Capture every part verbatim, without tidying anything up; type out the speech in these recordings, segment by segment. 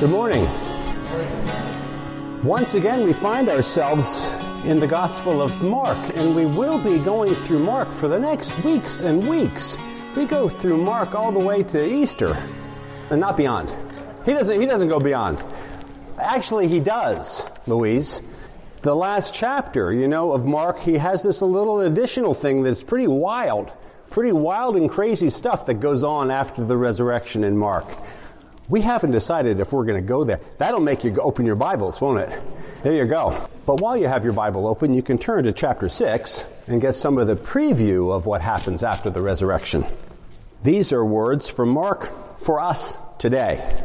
Good morning. Once again, we find ourselves in the Gospel of Mark, and we will be going through Mark for the next weeks and weeks. We go through Mark all the way to Easter, and not beyond. He doesn't, he doesn't go beyond. Actually, he does, Louise. The last chapter, you know, of Mark, he has this little additional thing that's pretty wild, pretty wild and crazy stuff that goes on after the resurrection in Mark. We haven't decided if we're going to go there. That'll make you open your Bibles, won't it? There you go. But while you have your Bible open, you can turn to chapter six and get some of the preview of what happens after the resurrection. These are words from Mark for us today.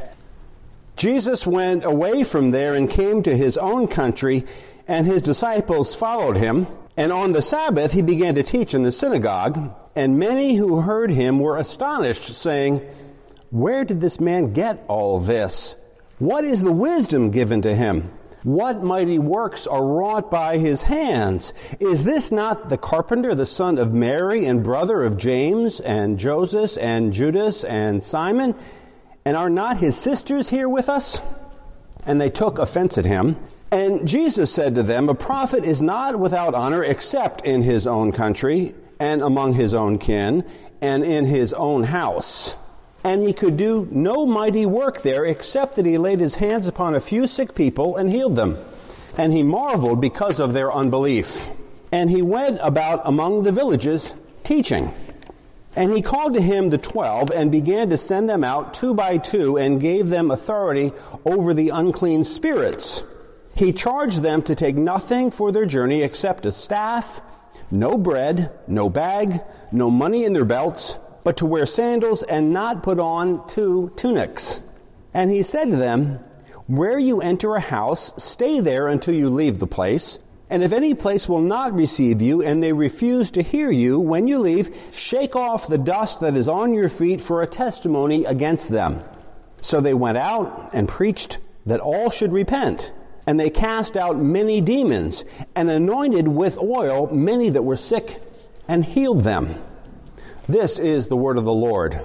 Jesus went away from there and came to his own country, and his disciples followed him. And on the Sabbath he began to teach in the synagogue, and many who heard him were astonished, saying, "Where did this man get all this? What is the wisdom given to him? What mighty works are wrought by his hands? Is this not the carpenter, the son of Mary, and brother of James, and Joseph, and Judas, and Simon? And are not his sisters here with us?" And they took offense at him. And Jesus said to them, "A prophet is not without honor except in his own country, and among his own kin, and in his own house." And he could do no mighty work there, except that he laid his hands upon a few sick people and healed them. And he marveled because of their unbelief. And he went about among the villages, teaching. And he called to him the twelve, and began to send them out two by two, and gave them authority over the unclean spirits. He charged them to take nothing for their journey except a staff, no bread, no bag, no money in their belts, but to wear sandals and not put on two tunics. And he said to them, "Where you enter a house, stay there until you leave the place. And if any place will not receive you, and they refuse to hear you, when you leave, shake off the dust that is on your feet for a testimony against them." So they went out and preached that all should repent. And they cast out many demons, and anointed with oil many that were sick, and healed them. This is the word of the Lord.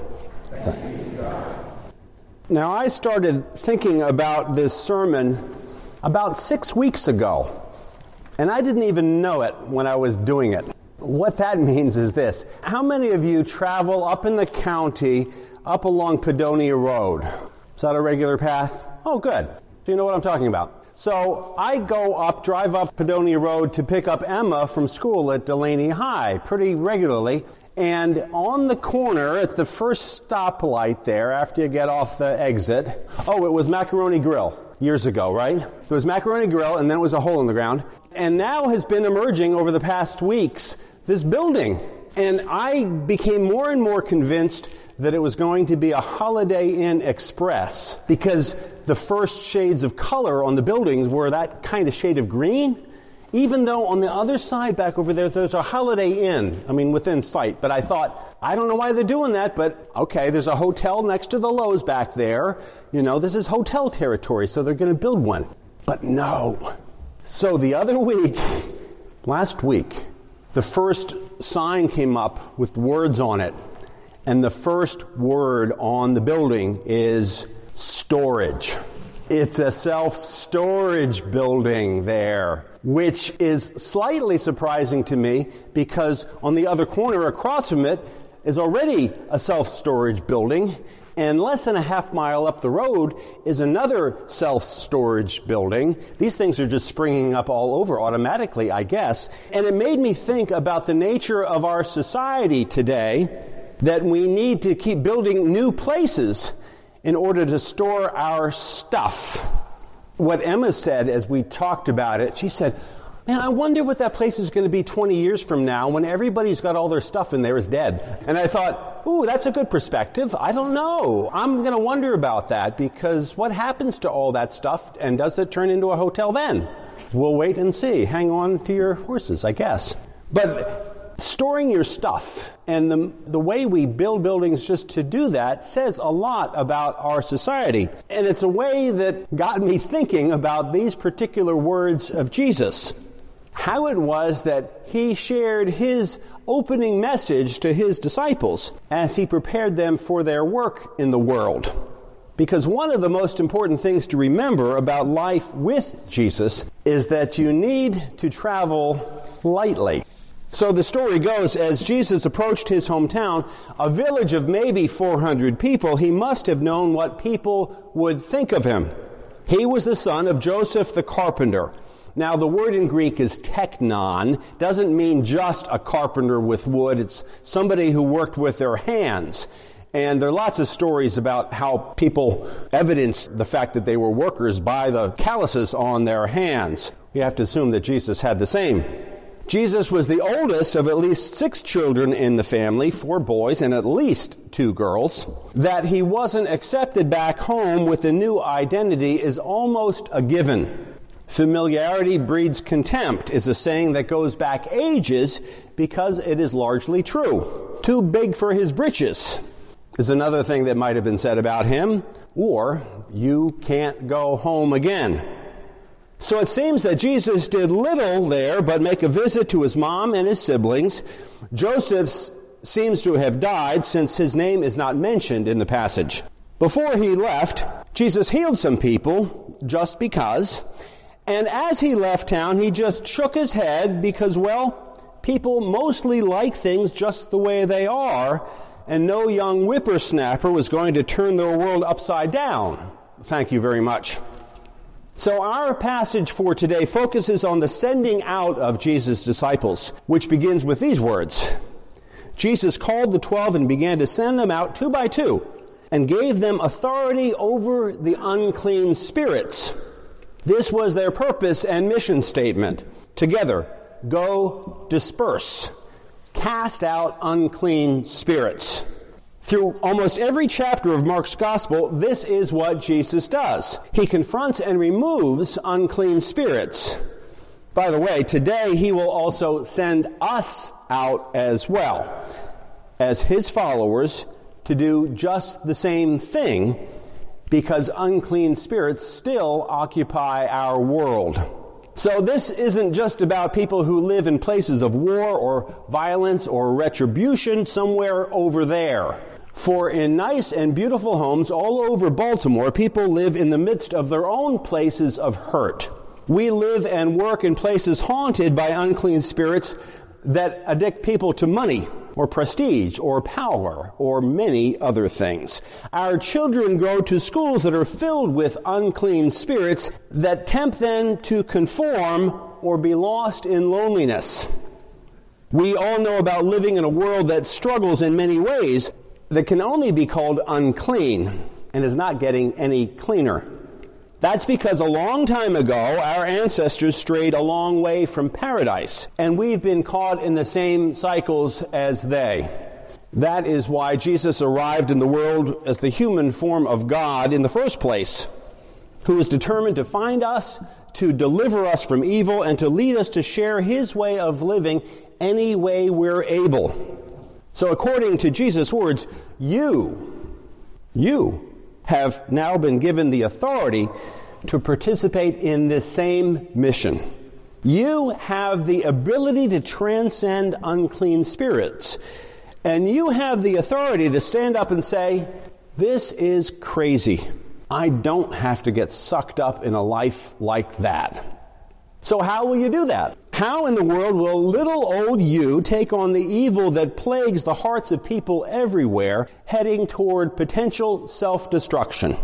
Now, I started thinking about this sermon about six weeks ago, and I didn't even know it when I was doing it. What that means is this. How many of you travel up in the county, up along Padonia Road? Is that a regular path? Oh, good. So you know what I'm talking about. So I go up, drive up Padonia Road to pick up Emma from school at Delaney High pretty regularly. And on the corner at the first stoplight there, after you get off the exit, oh, it was Macaroni Grill years ago, right? It was Macaroni Grill, and then it was a hole in the ground. And now has been emerging over the past weeks, this building. And I became more and more convinced that it was going to be a Holiday Inn Express, because the first shades of color on the buildings were that kind of shade of green, even though on the other side back over there, there's a Holiday Inn, I mean, within sight. But I thought, I don't know why they're doing that, but okay, there's a hotel next to the Lowe's back there. You know, this is hotel territory, so they're going to build one. But no. So the other week, last week, the first sign came up with words on it. And the first word on the building is storage. It's a self-storage building there, which is slightly surprising to me because on the other corner across from it is already a self-storage building, and less than a half mile up the road is another self-storage building. These things are just springing up all over automatically, I guess. And it made me think about the nature of our society today, that we need to keep building new places in order to store our stuff. What Emma said as we talked about it, she said, "Man, I wonder what that place is going to be twenty years from now when everybody's got all their stuff in there is dead." And I thought, ooh, that's a good perspective. I don't know. I'm going to wonder about that, because what happens to all that stuff, and does it turn into a hotel then? We'll wait and see. Hang on to your horses, I guess. But storing your stuff and the, the way we build buildings just to do that says a lot about our society. And it's a way that got me thinking about these particular words of Jesus. How it was that he shared his opening message to his disciples as he prepared them for their work in the world. Because one of the most important things to remember about life with Jesus is that you need to travel lightly. So the story goes, as Jesus approached his hometown, a village of maybe four hundred people, he must have known what people would think of him. He was the son of Joseph the carpenter. Now, the word in Greek is teknon. Doesn't mean just a carpenter with wood. It's somebody who worked with their hands. And there are lots of stories about how people evidenced the fact that they were workers by the calluses on their hands. We have to assume that Jesus had the same. Jesus was the oldest of at least six children in the family, four boys and at least two girls. That he wasn't accepted back home with a new identity is almost a given. Familiarity breeds contempt is a saying that goes back ages because it is largely true. Too big for his britches is another thing that might have been said about him, or you can't go home again. So it seems that Jesus did little there but make a visit to his mom and his siblings. Joseph seems to have died since his name is not mentioned in the passage. Before he left, Jesus healed some people just because. And as he left town, he just shook his head because, well, people mostly like things just the way they are, and no young whippersnapper was going to turn their world upside down. Thank you very much. So our passage for today focuses on the sending out of Jesus' disciples, which begins with these words. Jesus called the twelve and began to send them out two by two, and gave them authority over the unclean spirits. This was their purpose and mission statement. Together, go disperse. Cast out unclean spirits. Through almost every chapter of Mark's gospel, this is what Jesus does. He confronts and removes unclean spirits. By the way, today he will also send us out as well, as his followers, to do just the same thing, because unclean spirits still occupy our world. So this isn't just about people who live in places of war or violence or retribution somewhere over there. For in nice and beautiful homes all over Baltimore, people live in the midst of their own places of hurt. We live and work in places haunted by unclean spirits that addict people to money or prestige or power or many other things. Our children go to schools that are filled with unclean spirits that tempt them to conform or be lost in loneliness. We all know about living in a world that struggles in many ways that can only be called unclean and is not getting any cleaner. That's because a long time ago, our ancestors strayed a long way from paradise, and we've been caught in the same cycles as they. That is why Jesus arrived in the world as the human form of God in the first place, who is determined to find us, to deliver us from evil, and to lead us to share his way of living any way we're able. So according to Jesus' words, you, you, have now been given the authority to participate in this same mission. You have the ability to transcend unclean spirits. And you have the authority to stand up and say, this is crazy. I don't have to get sucked up in a life like that. So how will you do that? How in the world will little old you take on the evil that plagues the hearts of people everywhere, heading toward potential self-destruction?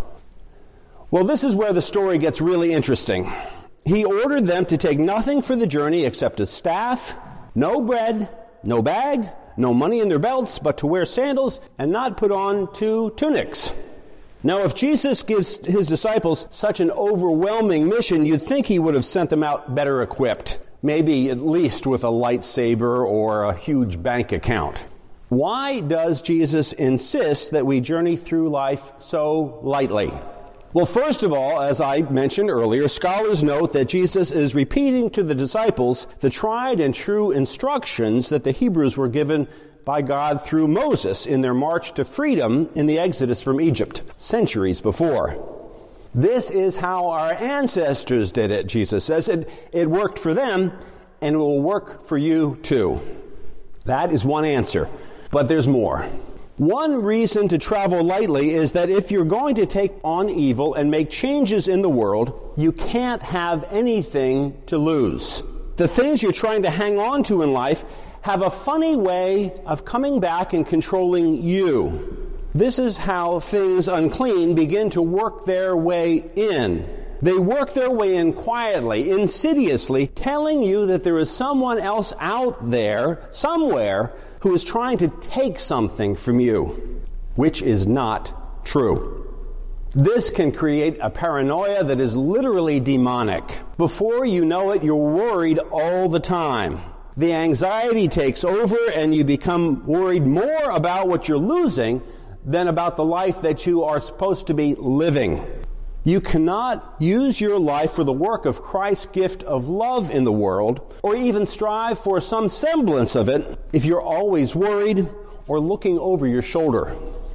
Well, this is where the story gets really interesting. He ordered them to take nothing for the journey except a staff, no bread, no bag, no money in their belts, but to wear sandals and not put on two tunics. Now, if Jesus gives his disciples such an overwhelming mission, you'd think he would have sent them out better equipped. Maybe at least with a lightsaber or a huge bank account. Why does Jesus insist that we journey through life so lightly? Well, first of all, as I mentioned earlier, scholars note that Jesus is repeating to the disciples the tried and true instructions that the Hebrews were given by God through Moses in their march to freedom in the Exodus from Egypt, centuries before. This is how our ancestors did it, Jesus says. It, it worked for them, and it will work for you too. That is one answer. But there's more. One reason to travel lightly is that if you're going to take on evil and make changes in the world, you can't have anything to lose. The things you're trying to hang on to in life have a funny way of coming back and controlling you. This is how things unclean begin to work their way in. They work their way in quietly, insidiously, telling you that there is someone else out there, somewhere, who is trying to take something from you, which is not true. This can create a paranoia that is literally demonic. Before you know it, you're worried all the time. The anxiety takes over and you become worried more about what you're losing than about the life that you are supposed to be living. You cannot use your life for the work of Christ's gift of love in the world, or even strive for some semblance of it, if you're always worried or looking over your shoulder.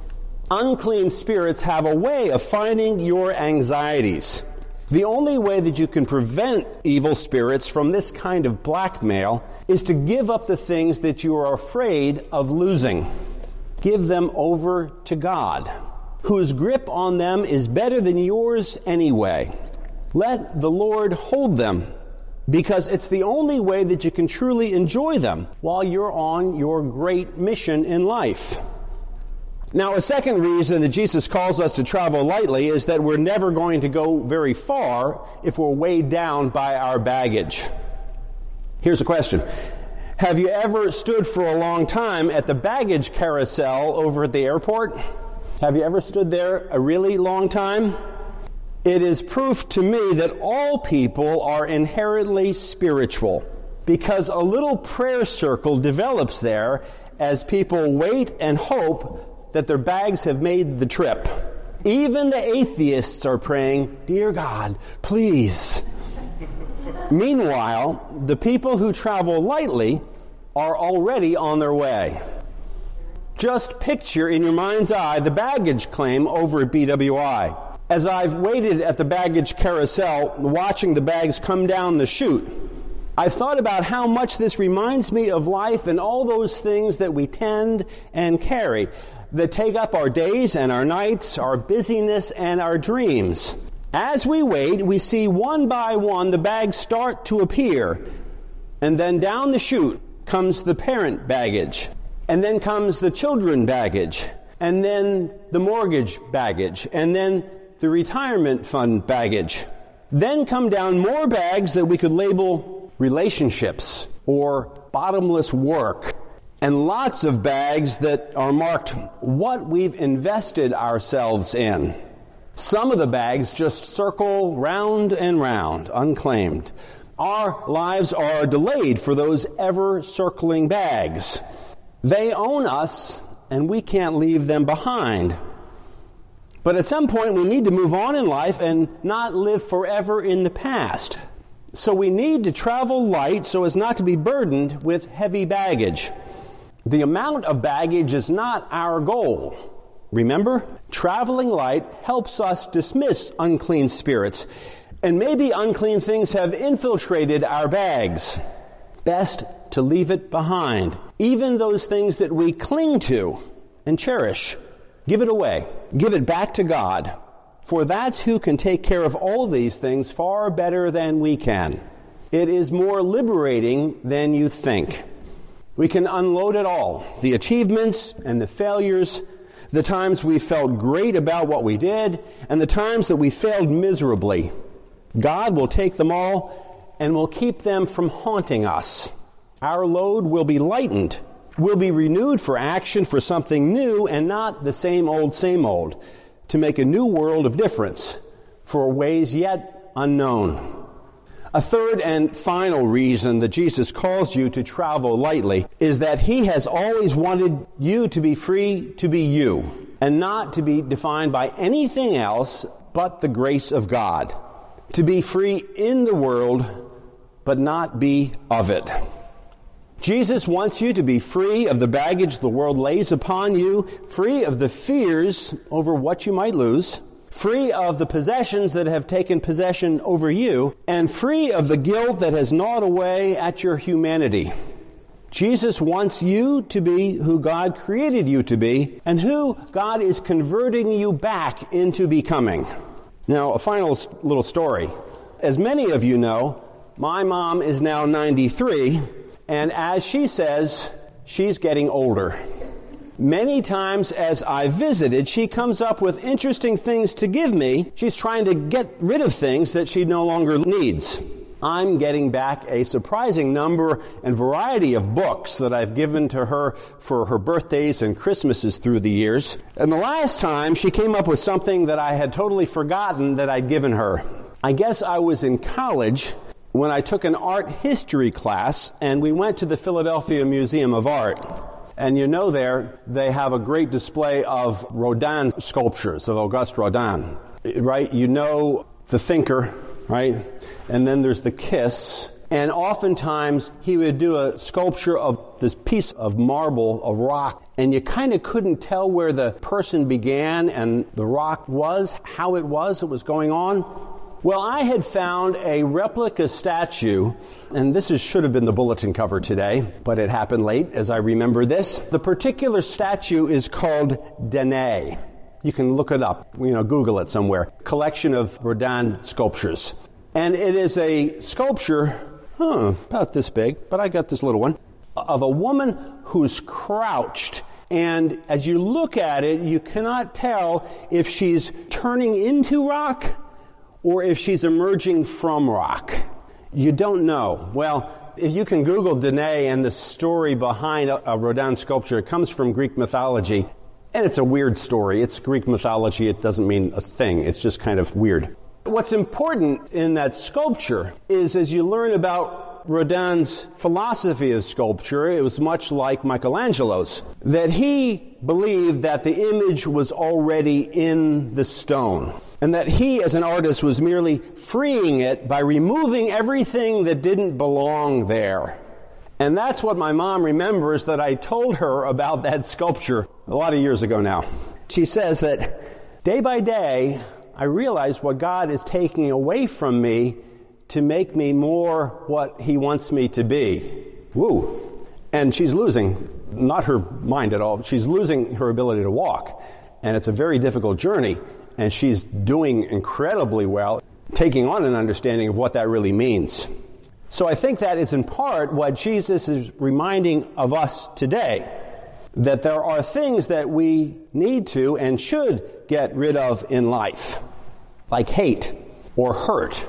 Unclean spirits have a way of finding your anxieties. The only way that you can prevent evil spirits from this kind of blackmail is to give up the things that you are afraid of losing. Give them over to God, whose grip on them is better than yours anyway. Let the Lord hold them, because it's the only way that you can truly enjoy them while you're on your great mission in life. Now, a second reason that Jesus calls us to travel lightly is that we're never going to go very far if we're weighed down by our baggage. Here's a question. Have you ever stood for a long time at the baggage carousel over at the airport? Have you ever stood there a really long time? It is proof to me that all people are inherently spiritual, because a little prayer circle develops there as people wait and hope that their bags have made the trip. Even the atheists are praying, "Dear God, please." Meanwhile, the people who travel lightly are already on their way. Just picture in your mind's eye the baggage claim over at B W I. As I've waited at the baggage carousel, watching the bags come down the chute, I've thought about how much this reminds me of life and all those things that we tend and carry, that take up our days and our nights, our busyness and our dreams. As we wait, we see one by one the bags start to appear, and then down the chute comes the parent baggage. And then comes the children baggage, and then the mortgage baggage, and then the retirement fund baggage. Then come down more bags that we could label relationships or bottomless work, and lots of bags that are marked what we've invested ourselves in. Some of the bags just circle round and round, unclaimed. Our lives are delayed for those ever-circling bags. They own us, and we can't leave them behind. But at some point, we need to move on in life and not live forever in the past. So we need to travel light so as not to be burdened with heavy baggage. The amount of baggage is not our goal. Remember, traveling light helps us dismiss unclean spirits, and maybe unclean things have infiltrated our bags. Best to leave it behind. Even those things that we cling to and cherish. Give it away. Give it back to God. For that's who can take care of all these things far better than we can. It is more liberating than you think. We can unload it all. The achievements and the failures, the times we felt great about what we did, and the times that we failed miserably. God will take them all and will keep them from haunting us. Our load will be lightened. We'll be renewed for action for something new and not the same old, same old, to make a new world of difference for ways yet unknown. A third and final reason that Jesus calls you to travel lightly is that he has always wanted you to be free to be you and not to be defined by anything else but the grace of God. To be free in the world, but not be of it. Jesus wants you to be free of the baggage the world lays upon you, free of the fears over what you might lose, free of the possessions that have taken possession over you, and free of the guilt that has gnawed away at your humanity. Jesus wants you to be who God created you to be and who God is converting you back into becoming. Now, a final little story. As many of you know, my mom is now ninety-three, and as she says, she's getting older. Many times as I visited, she comes up with interesting things to give me. She's trying to get rid of things that she no longer needs. I'm getting back a surprising number and variety of books that I've given to her for her birthdays and Christmases through the years. And the last time, she came up with something that I had totally forgotten that I'd given her. I guess I was in college when I took an art history class, and we went to the Philadelphia Museum of Art. And you know there, they have a great display of Rodin sculptures, of Auguste Rodin, right? You know the thinker, right? And then there's the kiss. And oftentimes he would do a sculpture of this piece of marble, of rock, and you kind of couldn't tell where the person began and the rock was, how it was, it was going on. Well, I had found a replica statue, and this is, should have been the bulletin cover today, but it happened late as I remember this. The particular statue is called Danae. You can look it up, you know, Google it somewhere. Collection of Rodin sculptures. And it is a sculpture, huh, about this big, but I got this little one, of a woman who's crouched. And as you look at it, you cannot tell if she's turning into rock or if she's emerging from rock. You don't know. Well, if you can Google Danae and the story behind a, a Rodin sculpture, it comes from Greek mythology. And it's a weird story. It's Greek mythology. It doesn't mean a thing. It's just kind of weird. What's important in that sculpture is as you learn about Rodin's philosophy of sculpture, it was much like Michelangelo's, that he believed that the image was already in the stone, and that he, as an artist, was merely freeing it by removing everything that didn't belong there. And that's what my mom remembers that I told her about that sculpture a lot of years ago now. She says that day by day, I realize what God is taking away from me to make me more what He wants me to be. Woo! And she's losing, not her mind at all, she's losing her ability to walk. And it's a very difficult journey. And she's doing incredibly well, taking on an understanding of what that really means. So I think that is in part what Jesus is reminding of us today, that there are things that we need to and should get rid of in life, like hate or hurt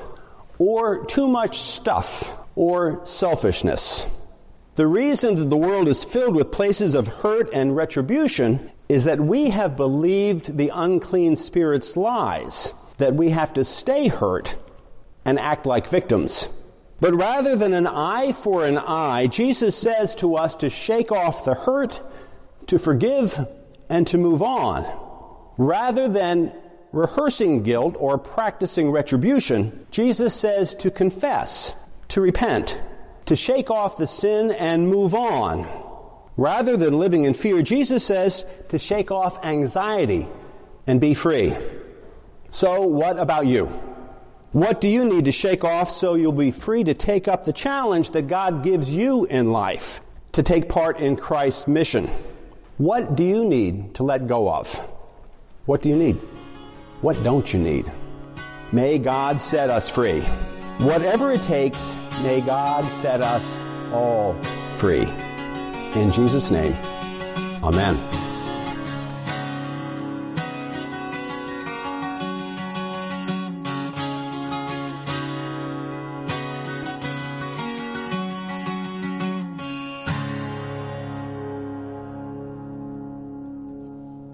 or too much stuff or selfishness. The reason that the world is filled with places of hurt and retribution is that we have believed the unclean spirit's lies, that we have to stay hurt and act like victims. But rather than an eye for an eye, Jesus says to us to shake off the hurt, to forgive, and to move on. Rather than rehearsing guilt or practicing retribution, Jesus says to confess, to repent, to shake off the sin and move on. Rather than living in fear, Jesus says to shake off anxiety and be free. So what about you? What do you need to shake off so you'll be free to take up the challenge that God gives you in life, to take part in Christ's mission? What do you need to let go of? What do you need? What don't you need? May God set us free. Whatever it takes, may God set us all free. In Jesus' name, amen.